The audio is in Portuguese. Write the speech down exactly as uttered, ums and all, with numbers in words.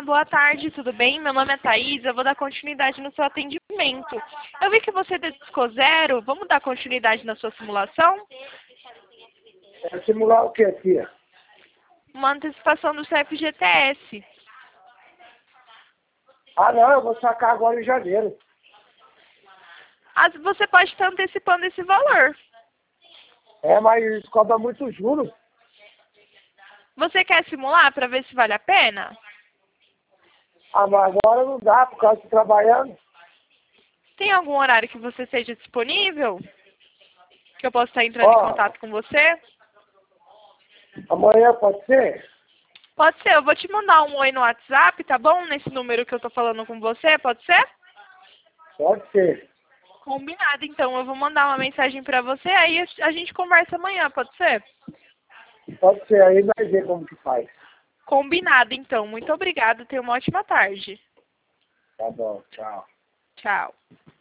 Olá, boa tarde, tudo bem? Meu nome é Thaís, eu vou dar continuidade no seu atendimento. Eu vi que você dedicou zero, vamos dar continuidade na sua simulação? É simular o que, tia? Uma antecipação do C F G T S. Ah, não, eu vou sacar agora em janeiro. As- Você pode estar antecipando esse valor. É, mas cobra muito juros. Você quer simular para ver se vale a pena? Ah, mas agora não dá, por causa de trabalhando. Tem algum horário que você esteja disponível? Que eu possa estar entrando em Ó, contato com você? amanhã pode ser? Pode ser, eu vou te mandar um oi no WhatsApp, tá bom? Nesse número que eu tô falando com você, pode ser? Pode ser. Combinado, então. Eu vou mandar uma mensagem pra você, aí a gente conversa amanhã, pode ser? Pode ser, aí vai ver como que faz. Combinado, então. Muito obrigada. Tenha uma ótima tarde. Tá bom, tchau. Tchau.